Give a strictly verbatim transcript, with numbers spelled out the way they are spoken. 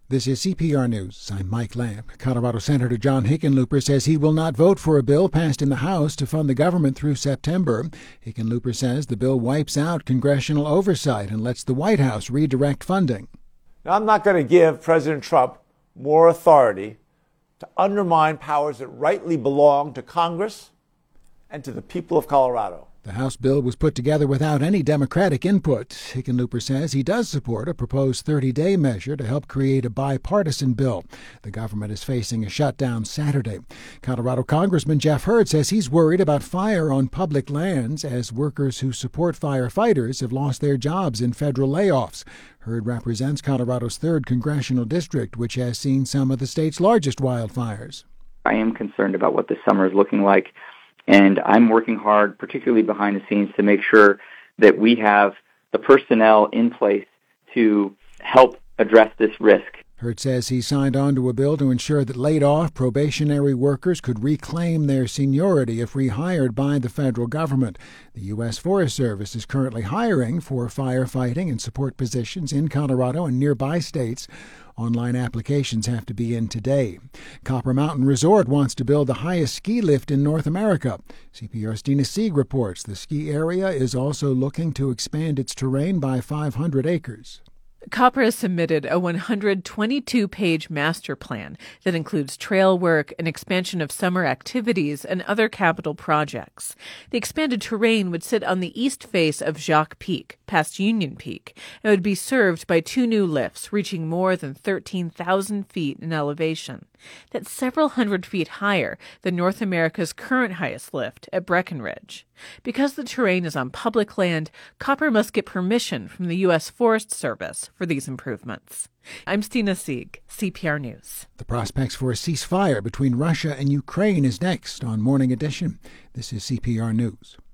This is C P R News. I'm Mike Lamb. Colorado Senator John Hickenlooper says he will not vote for a bill passed in the House to fund the government through September. Hickenlooper says the bill wipes out congressional oversight and lets the White House redirect funding. Now, I'm not going to give President Trump more authority to undermine powers that rightly belong to Congress and to the people of Colorado. The House bill was put together without any Democratic input. Hickenlooper says he does support a proposed thirty-day measure to help create a bipartisan bill. The government is facing a shutdown Saturday. Colorado Congressman Jeff Hurd says he's worried about fire on public lands as workers who support firefighters have lost their jobs in federal layoffs. Hurd represents Colorado's third congressional district, which has seen some of the state's largest wildfires. I am concerned about what this summer is looking like. And I'm working hard, particularly behind the scenes, to make sure that we have the personnel in place to help address this risk. Hurd says he signed on to a bill to ensure that laid-off probationary workers could reclaim their seniority if rehired by the federal government. The U S Forest Service is currently hiring for firefighting and support positions in Colorado and nearby states. Online applications have to be in today. Copper Mountain Resort wants to build the highest ski lift in North America. C P R's Dina Sieg reports the ski area is also looking to expand its terrain by five hundred acres. Copper has submitted a one hundred twenty-two page master plan that includes trail work, an expansion of summer activities, and other capital projects. The expanded terrain would sit on the east face of Jacques Peak, past Union Peak, and would be served by two new lifts reaching more than thirteen thousand feet in elevation. That's several hundred feet higher than North America's current highest lift at Breckenridge. Because the terrain is on public land, Copper must get permission from the U S Forest Service for these improvements. I'm Dina Sieg, C P R News. The prospects for a ceasefire between Russia and Ukraine is next on Morning Edition. This is C P R News.